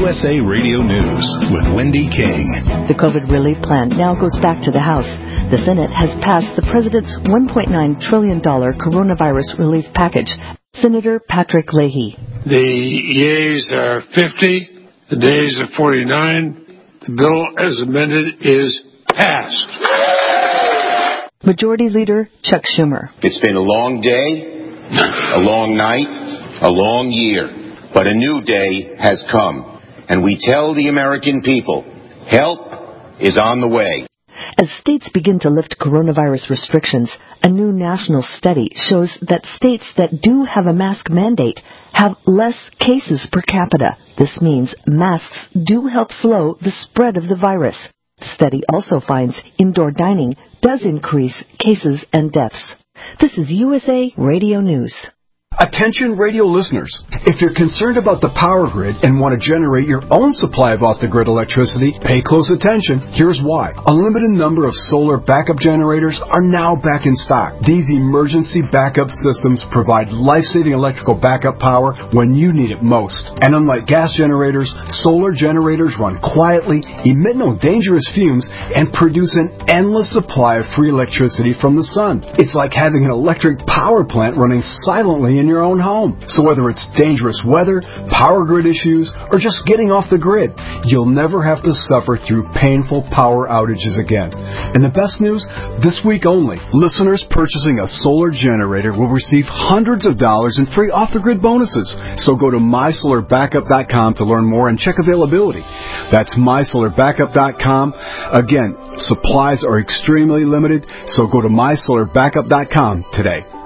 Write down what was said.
USA Radio News with Wendy King. The COVID relief plan now goes back to the House. The Senate has passed the president's $1.9 trillion coronavirus relief package. Senator Patrick Leahy. The yeas are 50, the nays are 49. The bill as amended is passed. Majority Leader Chuck Schumer. It's been a long day, a long night, a long year, but a new day has come. And we tell the American people, help is on the way. As states begin to lift coronavirus restrictions, a new national study shows that states that do have a mask mandate have less cases per capita. This means masks do help slow the spread of the virus. The study also finds indoor dining does increase cases and deaths. This is USA Radio News. Attention radio listeners, if you're concerned about the power grid and want to generate your own supply of off-the-grid electricity, pay close attention. Here's why. A limited number of solar backup generators are now back in stock. These emergency backup systems provide life-saving electrical backup power when you need it most. And unlike gas generators, solar generators run quietly, emit no dangerous fumes, and produce an endless supply of free electricity from the sun. It's like having an electric power plant running silently in your own home. So whether it's dangerous weather, power grid issues, or just getting off the grid, you'll never have to suffer through painful power outages again. And the best news, this week only, listeners purchasing a solar generator will receive hundreds of dollars in free off-the-grid bonuses. So go to mysolarbackup.com to learn more and check availability. That's mysolarbackup.com. Again, supplies are extremely limited, so go to mysolarbackup.com today.